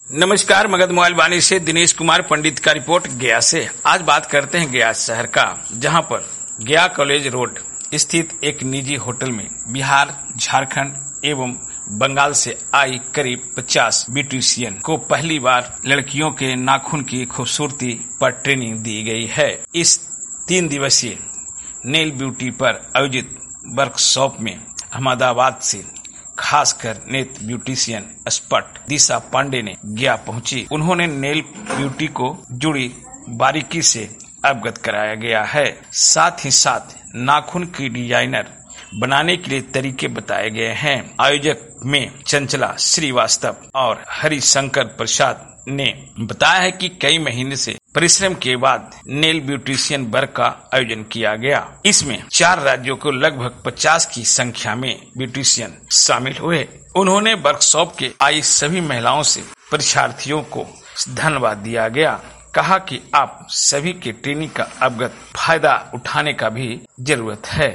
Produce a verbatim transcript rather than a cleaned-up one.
नमस्कार, मगध मोबाइल वाणी से दिनेश कुमार पंडित का रिपोर्ट गया से। आज बात करते हैं गया शहर का, जहां पर गया कॉलेज रोड स्थित एक निजी होटल में बिहार, झारखंड एवं बंगाल से आई करीब पचास ब्यूटिशियन को पहली बार लड़कियों के नाखून की खूबसूरती पर ट्रेनिंग दी गई है। इस तीन दिवसीय नेल ब्यूटी पर आयोजित वर्कशॉप में अहमदाबाद से खासकर नेत्र ब्यूटिशियन एक्सपर्ट दिशा पांडे ने गया पहुंची। उन्होंने नेल ब्यूटी को जुड़ी बारीकी से अवगत कराया गया है। साथ ही साथ नाखून की डिजाइनर बनाने के लिए तरीके बताए गए हैं। आयोजक में चंचला श्रीवास्तव और हरिशंकर प्रसाद ने बताया है कि कई महीने से परिश्रम के बाद नेल ब्यूटिशियन वर्क का आयोजन किया गया। इसमें चार राज्यों को लगभग पचास की संख्या में ब्यूटिशियन शामिल हुए। उन्होंने वर्कशॉप के आई सभी महिलाओं से परीक्षार्थियों को धन्यवाद दिया गया। कहा कि आप सभी के ट्रेनिंग का अवगत फायदा उठाने का भी जरूरत है।